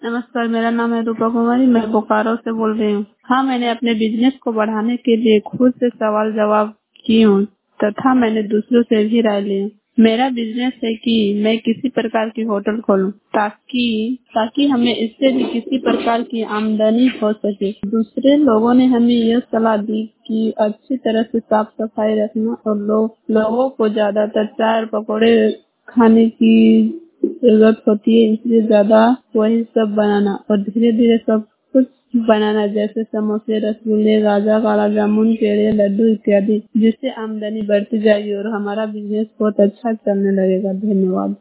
नमस्कार, मेरा नाम है रूपा कुमारी। मैं बोकारो से बोल रही हूँ। हाँ, मैंने अपने बिजनेस को बढ़ाने के लिए खुद से सवाल जवाब की हूँ तथा मैंने दूसरों से भी राय ली हूँ। मेरा बिजनेस है कि मैं किसी प्रकार की होटल खोलूँ ताकि ताकि हमें इससे भी किसी प्रकार की आमदनी हो सके। दूसरे लोगों ने हमें यह सलाह दी कि अच्छी तरह से साफ सफाई रखना और लोगों को ज्यादातर चाय और पकौड़े खाने की जरूरत होती है, इसलिए ज्यादा वही सब बनाना और धीरे धीरे सब कुछ बनाना, जैसे समोसे, रसगुल्ले, गाजा, काला जामुन, पेड़े, लड्डू इत्यादि, जिससे आमदनी बढ़ती जाएगी और हमारा बिजनेस बहुत अच्छा चलने लगेगा। धन्यवाद।